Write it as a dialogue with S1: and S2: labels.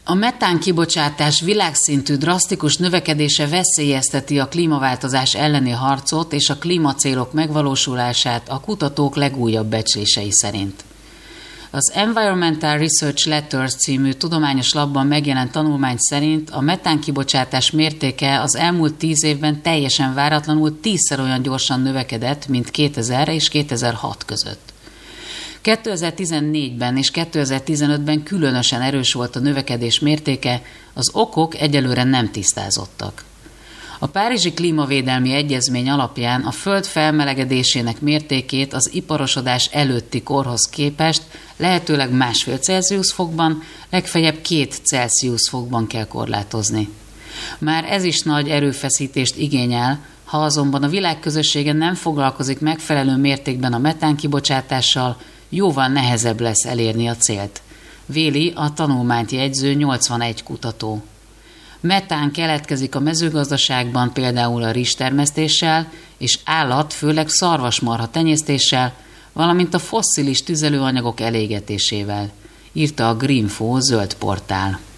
S1: A metán kibocsátás világszintű drasztikus növekedése veszélyezteti a klímaváltozás elleni harcot és a klímacélok megvalósulását a kutatók legújabb becslései szerint. Az Environmental Research Letters című tudományos lapban megjelent tanulmány szerint a metán kibocsátás mértéke az elmúlt 10 évben teljesen váratlanul 10-szer olyan gyorsan növekedett, mint 2000 és 2006 között. 2014-ben és 2015-ben különösen erős volt a növekedés mértéke, az okok egyelőre nem tisztázottak. A Párizsi Klímavédelmi Egyezmény alapján a Föld felmelegedésének mértékét az iparosodás előtti korhoz képest lehetőleg 1,5 Celsius fokban, legfeljebb 2 Celsius fokban kell korlátozni. Már ez is nagy erőfeszítést igényel, ha azonban a világközössége nem foglalkozik megfelelő mértékben a metán kibocsátással, jóval nehezebb lesz elérni a célt. Véli a tanulmányt jegyző 81 kutató. Metán keletkezik a mezőgazdaságban például a rizstermesztéssel és állat, főleg szarvasmarha tenyésztéssel, valamint a fosszilis tüzelőanyagok elégetésével, írta a Greenfo zöld portál.